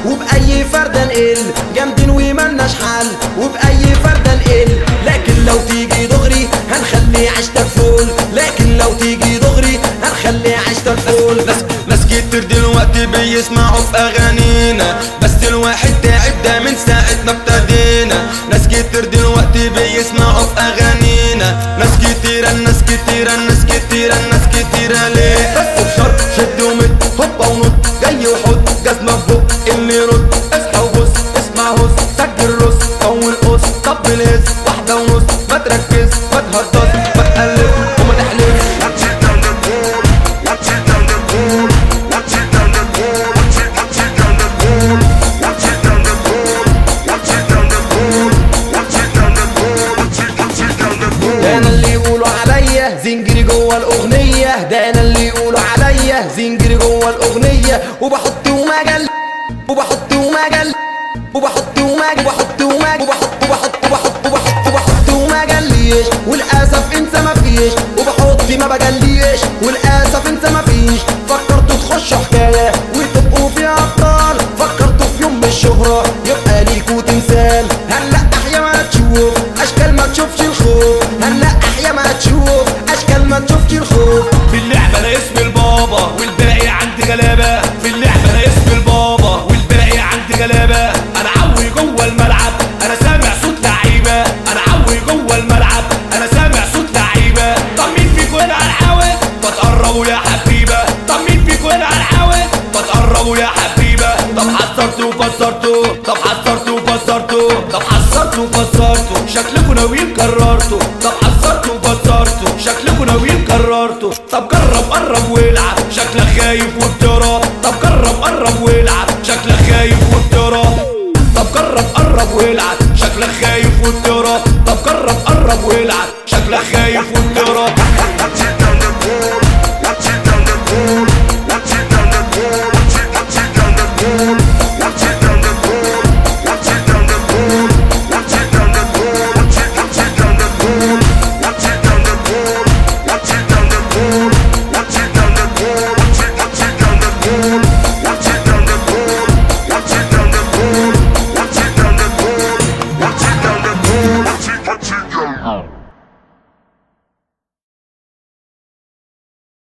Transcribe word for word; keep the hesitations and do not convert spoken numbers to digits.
وبأي فردة نقل جامدين وملناش حل، وبأي فردة نقل. لكن لو تيجي دغري هنخلي عيشتك فول، لكن لو تيجي دغري هنخلي عيشتك فول. ناس, ناس كتير دلوقتي بيسمعوا في اغانينا، بس الواحد تعب ده من ساعة ما ابتدينا. ناس كتير دلوقتي بيسمعوا في اغانينا، ناس كتيرة ناس كتيرة ناس كتيرة ناس كتيرة ليه؟ بس بشرط شد ومد هوبا ونط جاي وحط جزمة في بق اللي يرد. اصحى وبص اسمع هص سجل رص طول قص طبل هز واحدة ونص، ما تركز ما تهطس ما تقلب وما تحلفش. ده انا اللي يقولوا عليا زنجري جوه الاغنيه، ده انا اللي يقولوا عليا زنجري جوه الاغنيه. وبحط ومجل وبحط ومجل وبحط ومجل وبحط ومجل وبحط وبحط وبحط وبحط وبحط وما جليش، وللاسف انت ما فيش. وبحط ما بجليش وللاسف انت ما فيش. فكرتوا تخشوا حكايه وتبقوا فيها ابطال، فكرتوا في يوم الشهره يبقى ليكوا تمثال. هنلقح يا ما تشوف اشكال ما تشوفش الخوف، هنلقح يا ما تشوف اشكال ما تشوفش الخوف. في اللعبه انا اسم البابا والباقي عندي غلابه، في اللعبه انا اسم البابا والباقي عندي غلابه. انا عوي جوه الملعب انا سامع صوت لعيبه، انا عوي جوه الملعب انا سامع صوت لعيبه. طب مين فيكم هنا على الحاوي؟ بتقربوا يا حبيبه. طب مين فيكم هنا على الحاوي؟ بتقربوا يا حبيبه. طب حصرتوا وفسرتوا، طب حصرتوا وفسرتوا، طب حصرتوا وفسرتوا شكلكوا ناويين قررتوا. طب حصرتوا وفسرتوا شكلكوا ناويين قررتوا. طب جرب قرب والعب شكلك خايف وبتراب. طب جرب قرب والعب شكلك خايف وبتراب. طب جرب قرب والعب شكلك خايف وبتراب. طب جرب قرب والعب شكلك خايف وبتراب. Touch it.